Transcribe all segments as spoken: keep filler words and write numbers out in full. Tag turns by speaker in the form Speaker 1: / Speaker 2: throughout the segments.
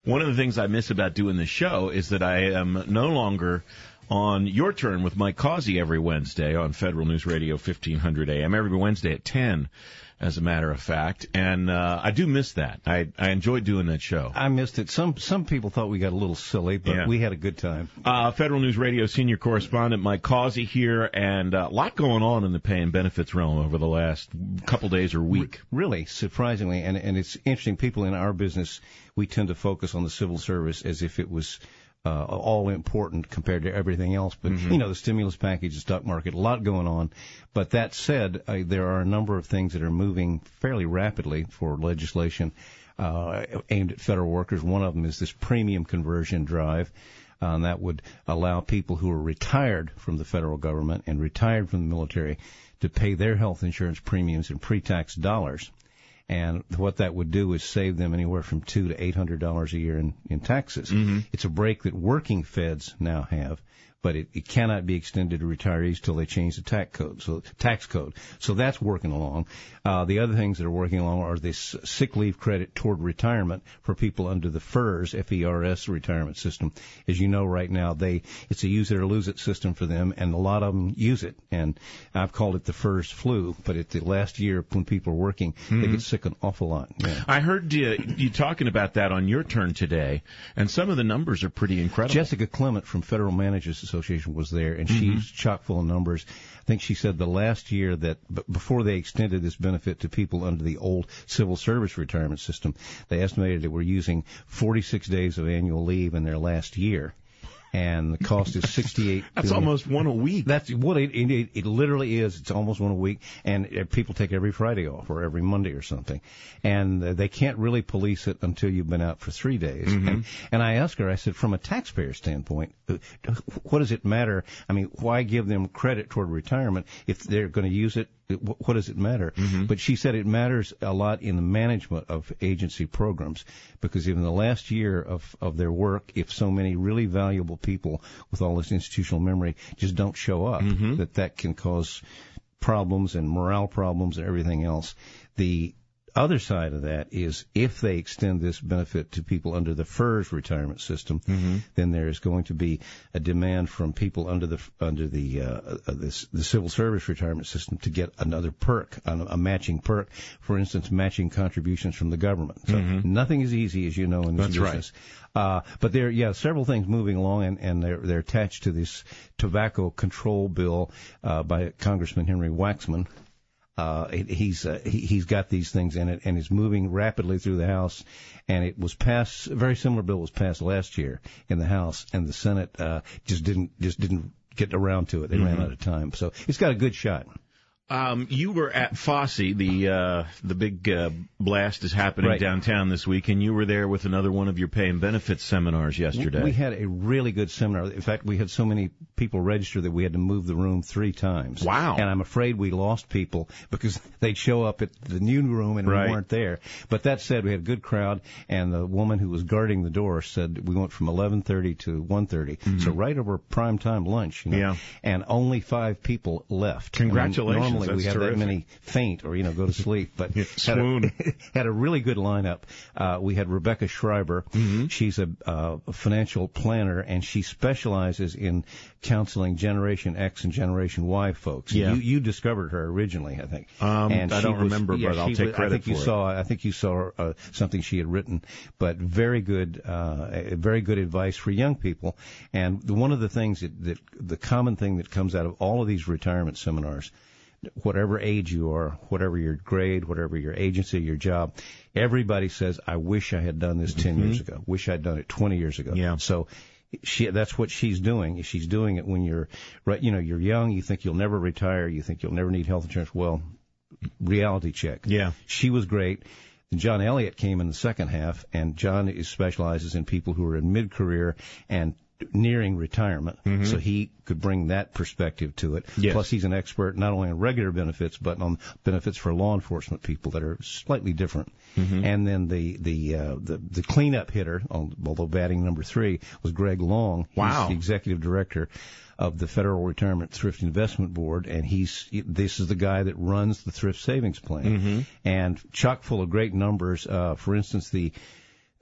Speaker 1: One of the things I miss about doing this show is that I am no longer on Your Turn with Mike Causey every Wednesday on Federal News Radio fifteen hundred A M, every Wednesday at ten, as a matter of fact. And uh, I do miss that. I, I enjoyed doing that show.
Speaker 2: I missed it. Some some people thought we got a little silly, but
Speaker 1: Yeah.
Speaker 2: we had a good time.
Speaker 1: Uh, Federal News Radio senior correspondent Mike Causey here, and uh, a lot going on in the pay and benefits realm over the last couple days or week.
Speaker 2: Really, surprisingly, and, and it's interesting, people in our business, we tend to focus on the civil service as if it was uh, all important compared to everything else. But,
Speaker 1: Mm-hmm.
Speaker 2: you know, the stimulus package, the stock market, a lot going on. But that said, uh, there are a number of things that are moving fairly rapidly for legislation uh, aimed at federal workers. One of them is this premium conversion drive. Uh, and that would allow people who are retired from the federal government and retired from the military to pay their health insurance premiums in pre-tax dollars. And what that would do is save them anywhere from two to eight hundred dollars a year in, in taxes.
Speaker 1: Mm-hmm.
Speaker 2: It's a break that working feds now have, but it, it cannot be extended to retirees till they change the tax code. So tax code. So that's working along. Uh, the other things that are working along are this sick leave credit toward retirement for people under the FERS, F E R S retirement system. As you know, right now they it's a use it or lose it system for them, and a lot of them use it. And I've called it the FERS flu. But at the last year when people are working, mm-hmm. they get sick an awful lot. Yeah.
Speaker 1: I heard you, you talking about that on Your Turn today, and some of the numbers are pretty incredible.
Speaker 2: Jessica Clement from Federal Managers Association was there, and
Speaker 1: Mm-hmm.
Speaker 2: she's chock full of numbers. I think she said the last year that b- before they extended this benefit to people under the old civil service retirement system, they estimated that we're using forty-six days of annual leave in their last year. And the cost is sixty-eight.
Speaker 1: That's
Speaker 2: billion.
Speaker 1: almost one a week.
Speaker 2: That's what it, it, it literally is. It's almost one a week, and uh, people take every Friday off or every Monday or something, and uh, they can't really police it until you've been out for three days.
Speaker 1: Mm-hmm.
Speaker 2: And, and I asked her, I said, from a taxpayer standpoint, uh, what does it matter? I mean, why give them credit toward retirement if they're going to use it? What does it matter? Mm-hmm. But she said it matters a lot in the management of agency programs, because in the last year of, of their work, if so many really valuable people with all this institutional memory just don't show up, mm-hmm. that that can cause problems and morale problems and everything else. The other side of that is if they extend this benefit to people under the FERS retirement system, mm-hmm. then there is going to be a demand from people under the under the uh, uh, this, the civil service retirement system to get another perk, a, a matching perk. For instance, matching contributions from the government. So mm-hmm. nothing is easy, as you know, in this
Speaker 1: That's
Speaker 2: business.
Speaker 1: Right.
Speaker 2: Uh, but there, yeah, several things moving along, and, and they're they're attached to this tobacco control bill uh, by Congressman Henry Waxman. Uh, he's, uh, he, he's got these things in it, and it's moving rapidly through the House, and it was passed, a very similar bill was passed last year in the House, and the Senate, uh, just didn't, just didn't get around to it. They mm-hmm. ran out of time. So it's got a good shot.
Speaker 1: Um, you were at Fosse, the uh, the big uh, blast is happening
Speaker 2: right.
Speaker 1: downtown this week, and you were there with another one of your pay and benefits seminars yesterday.
Speaker 2: We had a really good seminar. In fact, we had so many people register that we had to move the room three times.
Speaker 1: Wow.
Speaker 2: And I'm afraid we lost people because they'd show up at the new room and
Speaker 1: right.
Speaker 2: we weren't there. But that said, we had a good crowd, and the woman who was guarding the door said we went from eleven thirty to one thirty, mm-hmm. so right over prime time lunch. You know?
Speaker 1: Yeah.
Speaker 2: And only five people left.
Speaker 1: Congratulations.
Speaker 2: I mean, normally
Speaker 1: That's
Speaker 2: we have
Speaker 1: terrific.
Speaker 2: that many faint or, you know, go to sleep. But
Speaker 1: yeah,
Speaker 2: had,
Speaker 1: swoon.
Speaker 2: a, had a really good lineup. Uh, we had Rebecca Schreiber. Mm-hmm. She's a, uh, a financial planner, and she specializes in counseling Generation X and Generation Y folks.
Speaker 1: Yeah.
Speaker 2: You, you discovered her originally, I think.
Speaker 1: Um,
Speaker 2: and
Speaker 1: I
Speaker 2: she
Speaker 1: don't
Speaker 2: was,
Speaker 1: remember,
Speaker 2: yeah,
Speaker 1: but I'll
Speaker 2: she
Speaker 1: take
Speaker 2: was,
Speaker 1: credit
Speaker 2: I think
Speaker 1: for
Speaker 2: you
Speaker 1: it.
Speaker 2: Saw, I think you saw uh, something she had written, but very good, uh, very good advice for young people. And the, one of the things that, that the common thing that comes out of all of these retirement seminars, whatever age you are, whatever your grade, whatever your agency, your job, everybody says, I wish I had done this ten mm-hmm. years ago. Wish I'd done it twenty years ago.
Speaker 1: Yeah.
Speaker 2: So she, that's what she's doing. She's doing it when you're, right, you know, you're young, you think you'll never retire, you think you'll never need health insurance. Well, reality check.
Speaker 1: Yeah.
Speaker 2: She was great. And John Elliott came in the second half, and John is specializes in people who are in mid-career and nearing retirement, mm-hmm. so he could bring that perspective to it.
Speaker 1: Yes.
Speaker 2: Plus, he's an expert not only on regular benefits, but on benefits for law enforcement people that are slightly different. Mm-hmm. And then the the, uh, the the cleanup hitter, although batting number three, was Greg Long.
Speaker 1: Wow.
Speaker 2: He's the executive director of the Federal Retirement Thrift Investment Board, and he's this is the guy that runs the Thrift Savings Plan, mm-hmm. and chock full of great numbers. Uh, for instance, the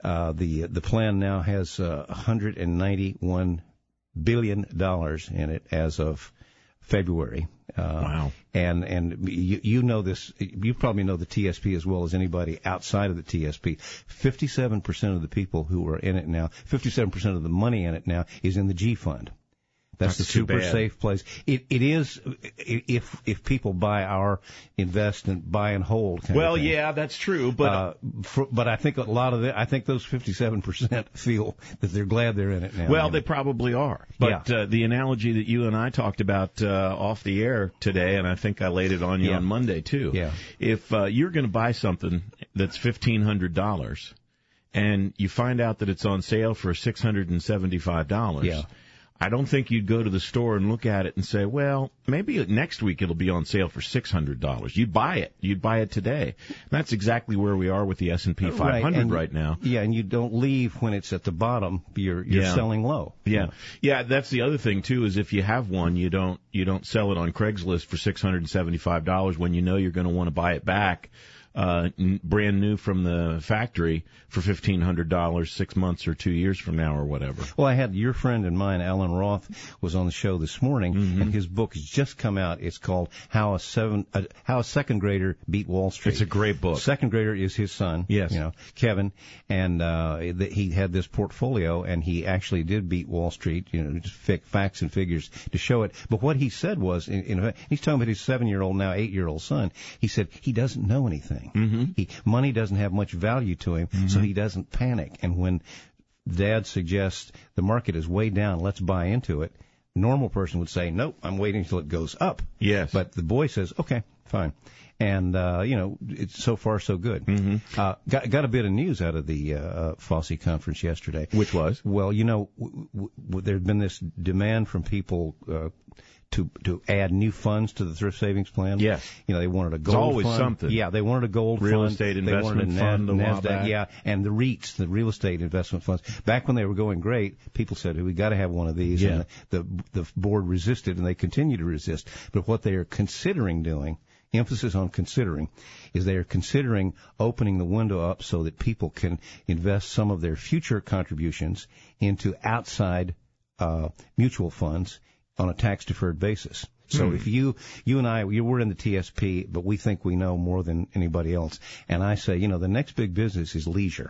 Speaker 2: Uh, the the plan now has uh, one hundred ninety-one billion dollars in it as of February. Uh,
Speaker 1: wow.
Speaker 2: And and you, you know this, you probably know the T S P as well as anybody outside of the T S P. fifty-seven percent of the people who are in it now, fifty-seven percent of the money in it now is in the G Fund. That's, That's the super bad. safe place. It it is if if people buy our invest and buy and hold. Kind
Speaker 1: well,
Speaker 2: of thing.
Speaker 1: yeah, that's true. But
Speaker 2: uh, for, but I think a lot of it. I think those fifty-seven percent feel that they're glad they're in it now.
Speaker 1: Well, they probably are. But yeah. uh, the analogy that you and I talked about uh, off the air today, and I think I laid it on you
Speaker 2: yeah.
Speaker 1: on Monday too.
Speaker 2: Yeah.
Speaker 1: If uh, you're going to buy something that's fifteen hundred dollars, and you find out that it's on sale for six hundred and seventy-five dollars.
Speaker 2: Yeah.
Speaker 1: I don't think you'd go to the store and look at it and say, well, maybe next week it'll be on sale for six hundred dollars. You'd buy it. You'd buy it today. And that's exactly where we are with the S and P five hundred right, right now.
Speaker 2: Yeah, and you don't leave when it's at the bottom. You're you're
Speaker 1: yeah.
Speaker 2: selling low.
Speaker 1: Yeah. Yeah, that's the other thing, too, is if you have one, you don't you don't sell it on Craigslist for six hundred seventy-five dollars when you know you're going to want to buy it back. Uh, brand new from the factory for fifteen hundred dollars six months or two years from now or whatever.
Speaker 2: Well, I had your friend and mine, Alan Roth, was on the show this morning, mm-hmm. and his book has just come out. It's called How a Seven uh, How a Second Grader Beat Wall Street.
Speaker 1: It's a great book.
Speaker 2: Second grader is his son,
Speaker 1: yes,
Speaker 2: you know, Kevin, and uh, he had this portfolio, and he actually did beat Wall Street. You know, just facts and figures to show it. But what he said was, in, in, he's talking about his seven-year-old now eight-year-old son. He said he doesn't know anything.
Speaker 1: Mm-hmm.
Speaker 2: He, money doesn't have much value to him, mm-hmm. so he doesn't panic. And when Dad suggests the market is way down, let's buy into it, a normal person would say, nope, I'm waiting until it goes up.
Speaker 1: Yes.
Speaker 2: But the boy says, okay, fine. And, uh, you know, it's so far so good.
Speaker 1: Mm-hmm.
Speaker 2: Uh, got, got a bit of news out of the uh, FOSSE conference yesterday.
Speaker 1: Which was?
Speaker 2: Well, you know, w- w- there's been this demand from people uh, to to add new funds to the thrift savings plan.
Speaker 1: Yes.
Speaker 2: You know, they wanted a gold
Speaker 1: fund. It's always
Speaker 2: fund.
Speaker 1: something.
Speaker 2: Yeah, they wanted a gold
Speaker 1: real
Speaker 2: fund.
Speaker 1: estate
Speaker 2: they
Speaker 1: investment
Speaker 2: wanted a
Speaker 1: fund.
Speaker 2: Nas-
Speaker 1: a while
Speaker 2: NASDAQ,
Speaker 1: back.
Speaker 2: yeah, and the REITs, the real estate investment funds. Back when they were going great, people said, we got to have one of these.
Speaker 1: Yeah.
Speaker 2: And the, the, the board resisted, and they continue to resist. But what they are considering doing, emphasis on considering, is they are considering opening the window up so that people can invest some of their future contributions into outside uh, mutual funds on a tax-deferred basis. So
Speaker 1: hmm.
Speaker 2: if you, you and I, you were in the T S P, but we think we know more than anybody else, and I say, you know, the next big business is leisure.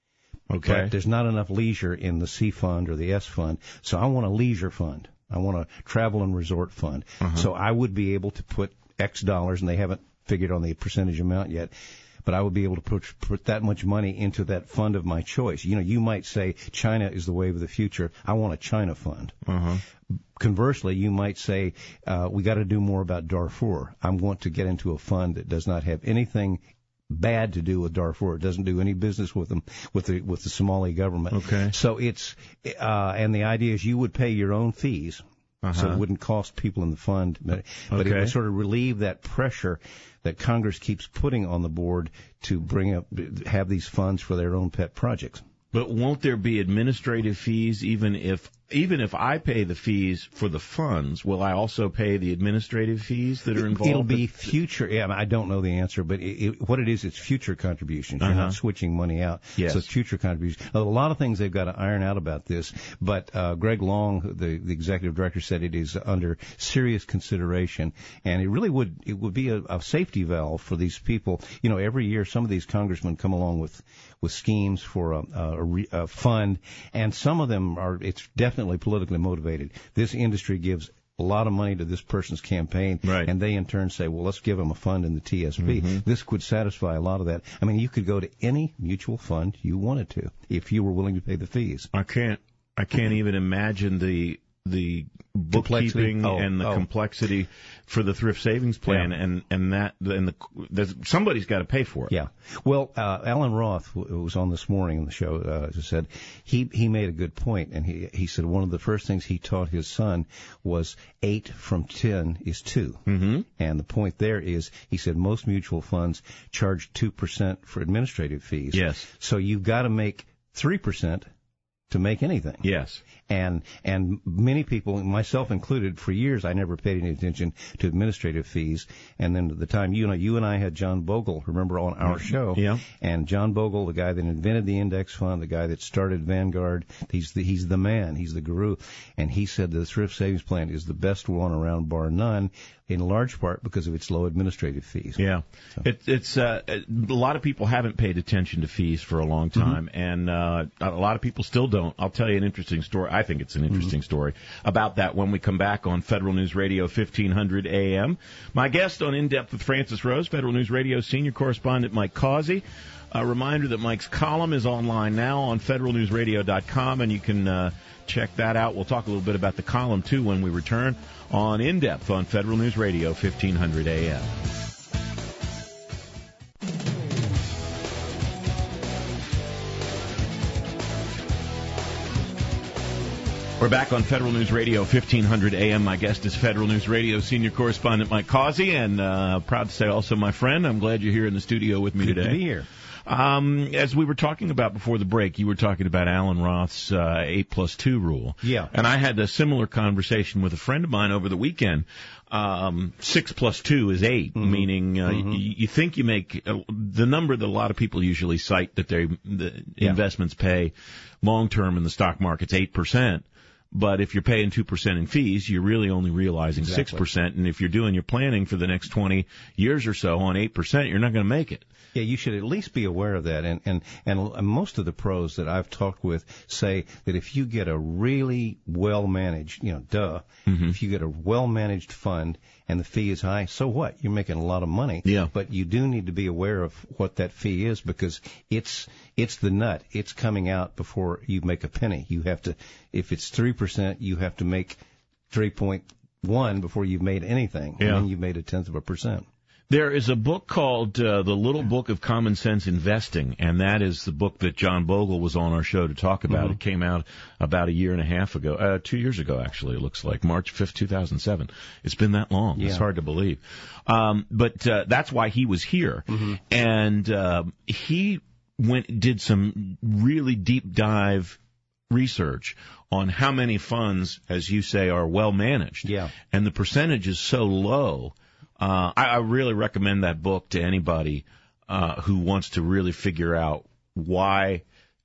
Speaker 1: Okay.
Speaker 2: But there's not enough leisure in the C fund or the S fund, so I want a leisure fund. I want a travel and resort fund.
Speaker 1: Uh-huh.
Speaker 2: So I would be able to put X dollars, and they haven't figured on the percentage amount yet, but I would be able to put, put that much money into that fund of my choice. You know, you might say China is the wave of the future. I want a China fund.
Speaker 1: Uh-huh.
Speaker 2: Conversely, you might say, uh, we got to do more about Darfur. I want to get into a fund that does not have anything bad to do with Darfur. It doesn't do any business with them, with the, with the Somali government.
Speaker 1: Okay.
Speaker 2: So it's, uh, and the idea is you would pay your own fees. Uh-huh. So it wouldn't cost people in the fund, but, but
Speaker 1: okay.
Speaker 2: it would sort of relieve that pressure that Congress keeps putting on the board to bring up, have these funds for their own pet projects.
Speaker 1: But won't there be administrative fees even if even if I pay the fees for the funds? Will I also pay the administrative fees that are involved?
Speaker 2: It'll be future. Yeah, I don't know the answer, but it, it, what it is, it's future contributions. You're
Speaker 1: uh-huh.
Speaker 2: not switching money out.
Speaker 1: Yes.
Speaker 2: So it's future contributions. Now, a lot of things they've got to iron out about this, but uh, Greg Long, the, the executive director, said it is under serious consideration, and it really would it would be a, a safety valve for these people. You know, every year some of these congressmen come along with with schemes for a, a, re, a fund, and some of them are it's definitely politically motivated. This industry gives a lot of money to this person's campaign,
Speaker 1: right.
Speaker 2: and they in turn say, well, let's give them a fund in the T S P.
Speaker 1: Mm-hmm.
Speaker 2: This could satisfy a lot of that. I mean, you could go to any mutual fund you wanted to if you were willing to pay the fees.
Speaker 1: I can't. I can't even imagine the the bookkeeping
Speaker 2: oh,
Speaker 1: and the
Speaker 2: oh.
Speaker 1: complexity for the thrift savings plan, yeah. and and that and the there's, somebody's got to pay for it.
Speaker 2: Yeah. Well, uh, Alan Roth, who was on this morning on the show, uh, said he he made a good point, and he he said one of the first things he taught his son was eight from ten is two,
Speaker 1: mm-hmm.
Speaker 2: and the point there is he said most mutual funds charge two percent for administrative fees.
Speaker 1: Yes.
Speaker 2: So you've got to make three percent to make anything.
Speaker 1: Yes.
Speaker 2: And and many people, myself included, for years I never paid any attention to administrative fees. And then at the time, you know, you and I had John Bogle, remember, on our show.
Speaker 1: Yeah.
Speaker 2: And John Bogle, the guy that invented the index fund, the guy that started Vanguard, he's the, he's the man, he's the guru. And he said the thrift savings plan is the best one around, bar none, in large part because of its low administrative fees.
Speaker 1: Yeah.
Speaker 2: So.
Speaker 1: It, it's uh, a lot of people haven't paid attention to fees for a long time, mm-hmm. and uh, a lot of people still don't. I'll tell you an interesting story. I think it's an interesting mm-hmm. story about that when we come back on Federal News Radio fifteen hundred A M. My guest on In Depth with Francis Rose, Federal News Radio senior correspondent Mike Causey. A reminder that Mike's column is online now on federal news radio dot com, and you can uh, check that out. We'll talk a little bit about the column, too, when we return on In Depth on Federal News Radio fifteen hundred A M. We're back on Federal News Radio fifteen hundred A M. My guest is Federal News Radio senior correspondent Mike Causey, and uh, proud to say also my friend. I'm glad you're here in the studio with me
Speaker 2: Good
Speaker 1: today.
Speaker 2: to be here.
Speaker 1: Um, as we were talking about before the break, you were talking about Alan Roth's uh, eight plus two rule.
Speaker 2: Yeah.
Speaker 1: And I had a similar conversation with a friend of mine over the weekend. Um, six plus two is eight, mm-hmm. meaning uh, mm-hmm. you, you think you make uh, the number that a lot of people usually cite that they the yeah. investments pay long term in the stock market's eight percent. But if you're paying two percent in fees, you're really only realizing exactly. six percent. And if you're doing your planning for the next twenty years or so on eight percent, you're not going to make it.
Speaker 2: Yeah, you should at least be aware of that. And, and, and most of the pros that I've talked with say that if you get a really well-managed, you know, duh, mm-hmm. if you get a well-managed fund and the fee is high, so what? You're making a lot of money.
Speaker 1: Yeah.
Speaker 2: But you do need to be aware of what that fee is because it's it's the nut. It's coming out before you make a penny. You have to, if it's three percent, you have to make three point one before you've made anything.
Speaker 1: Yeah.
Speaker 2: And then you've made a tenth of a percent.
Speaker 1: There is a book called uh, The Little Book of Common Sense Investing, and that is the book that John Bogle was on our show to talk about. Mm-hmm. It came out about a year and a half ago, uh, two years ago, actually, it looks like, March fifth, two thousand seven. It's been that long. Yeah. It's hard to believe. Um, but uh, that's why he was here. Mm-hmm. And uh, he went did some really deep dive research on how many funds, as you say, are well managed.
Speaker 2: Yeah.
Speaker 1: And the percentage is so low. Uh, I, I really recommend that book to anybody uh, who wants to really figure out why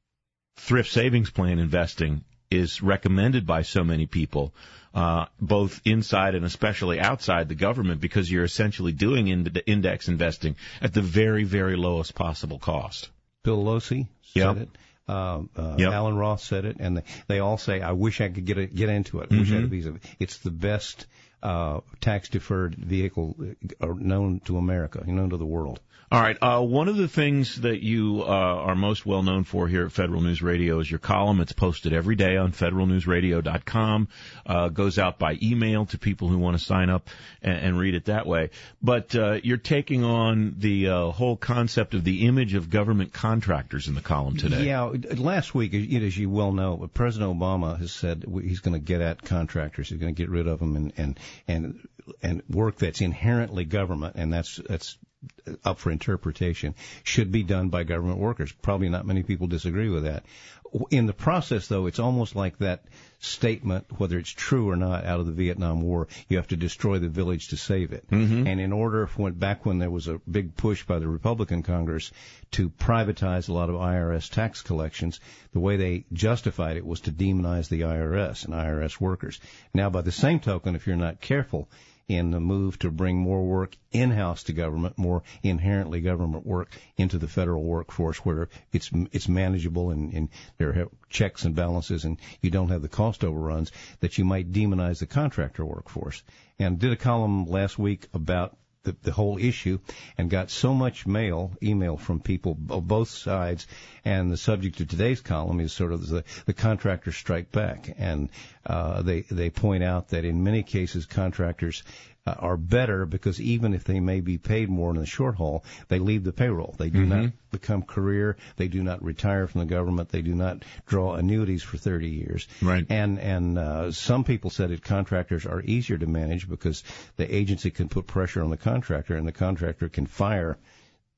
Speaker 1: thrift savings plan investing is recommended by so many people, uh, both inside and especially outside the government, because you're essentially doing ind- index investing at the very, very lowest possible cost.
Speaker 2: Bill Losey said
Speaker 1: yep.
Speaker 2: it. Uh, uh,
Speaker 1: yep.
Speaker 2: Alan Roth said it, and they, they all say, "I wish I could get it, get into it. I wish mm-hmm. I had a piece of it." It's the best uh, tax-deferred vehicle known to America, known to the world.
Speaker 1: All right. Uh, one of the things that you uh, are most well known for here at Federal News Radio is your column. It's posted every day on federal news radio dot com. Uh, goes out by email to people who want to sign up and, and read it that way. But uh, you're taking on the uh, whole concept of the image of government contractors in the column today.
Speaker 2: Yeah. Last week, as you well know, President Obama has said he's going to get at contractors. He's going to get rid of them and and and and work that's inherently government, and that's that's. up for interpretation, should be done by government workers. Probably not many people disagree with that. In the process, though, it's almost like that statement, whether it's true or not, out of the Vietnam War, you have to destroy the village to save it. Mm-hmm. And in order, when, back when there was a big push by the Republican Congress to privatize a lot of I R S tax collections, the way they justified it was to demonize the I R S and I R S workers. Now, by the same token, if you're not careful, in the move to bring more work in-house to government, more inherently government work into the federal workforce where it's it's manageable and, and there are checks and balances and you don't have the cost overruns, that you might demonize the contractor workforce. And did a column last week about the, the whole issue and got so much mail, email from people of both sides. And the subject of today's column is sort of the, the contractors strike back. And uh, they, they point out that in many cases contractors uh, are better because even if they may be paid more in the short haul, they leave the payroll. They do mm-hmm. not become career. They do not retire from the government. They do not draw annuities for thirty years.
Speaker 1: Right.
Speaker 2: And and uh, some people said that contractors are easier to manage because the agency can put pressure on the contractor and the contractor can fire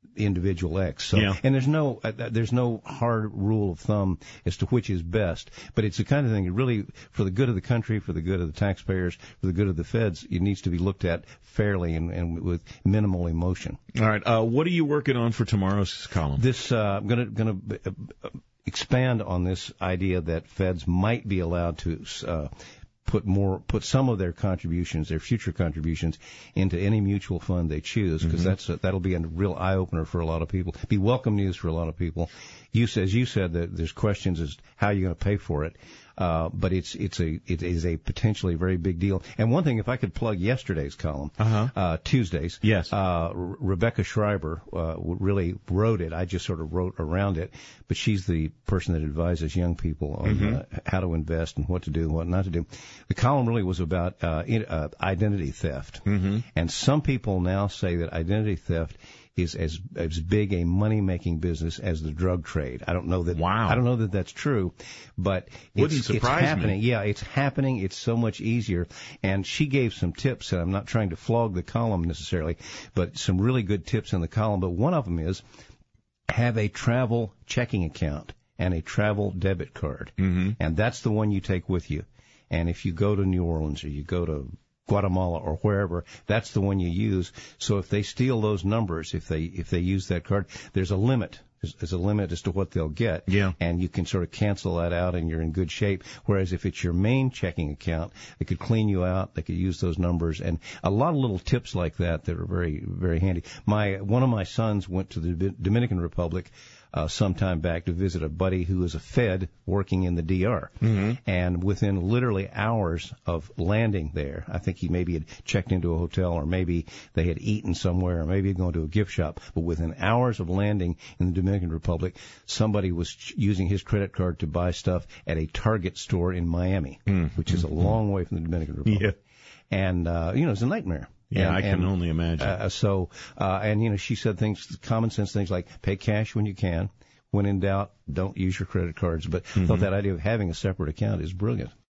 Speaker 2: individual X. So,
Speaker 1: yeah.
Speaker 2: and there's no uh, there's no hard rule of thumb as to which is best, but it's the kind of thing that really, for the good of the country, for the good of the taxpayers, for the good of the feds, it needs to be looked at fairly and, and with minimal emotion.
Speaker 1: All right. Uh, what are you working on for tomorrow's column?
Speaker 2: This uh, I'm going to going to expand on this idea that feds might be allowed to Uh, put more, put some of their contributions, their future contributions, into any mutual fund they choose, because mm-hmm. that's a, that'll be a real eye opener for a lot of people. Be welcome news for a lot of people. You, as you said, that there's questions as how you're going to pay for it, uh, but it's it's a it is a potentially very big deal. And one thing, if I could plug yesterday's column,
Speaker 1: uh-huh.
Speaker 2: uh, Tuesdays,
Speaker 1: yes,
Speaker 2: uh, Re- Rebecca Schreiber uh, really wrote it. I just sort of wrote around it, but she's the person that advises young people on
Speaker 1: mm-hmm.
Speaker 2: uh, how to invest and what to do and what not to do. The column really was about uh, in, uh, identity theft,
Speaker 1: mm-hmm.
Speaker 2: and some people now say that identity theft is as as big a money making business as the drug trade. I don't know that.
Speaker 1: Wow.
Speaker 2: I don't know that that's true, but
Speaker 1: wouldn't
Speaker 2: it's,
Speaker 1: surprise
Speaker 2: it's happening.
Speaker 1: me.
Speaker 2: Yeah, it's happening. It's so much easier. And she gave some tips, and I'm not trying to flog the column necessarily, but some really good tips in the column. But one of them is have a travel checking account and a travel debit card,
Speaker 1: mm-hmm.
Speaker 2: and that's the one you take with you. And if you go to New Orleans or you go to Guatemala or wherever, that's the one you use. So if they steal those numbers, if they if they use that card, there's a limit. There's, there's a limit as to what they'll get.
Speaker 1: Yeah.
Speaker 2: And you can sort of cancel that out and you're in good shape. Whereas if it's your main checking account, they could clean you out. They could use those numbers. And a lot of little tips like that that are very, very handy. My One of my sons went to the Dominican Republic Uh, some time back to visit a buddy who was a Fed working in the D R.
Speaker 1: Mm-hmm.
Speaker 2: And within literally hours of landing there, I think he maybe had checked into a hotel or maybe they had eaten somewhere or maybe had gone to a gift shop. But within hours of landing in the Dominican Republic, somebody was ch- using his credit card to buy stuff at a Target store in Miami,
Speaker 1: mm-hmm.
Speaker 2: which is a long way from the Dominican Republic.
Speaker 1: Yeah.
Speaker 2: And, uh, you know, it's a nightmare.
Speaker 1: Yeah,
Speaker 2: and,
Speaker 1: I can
Speaker 2: and,
Speaker 1: only imagine.
Speaker 2: Uh, so, uh, and, you know, she said things, common sense things like pay cash when you can. When in doubt, don't use your credit cards. But mm-hmm. I thought that idea of having a separate account is brilliant.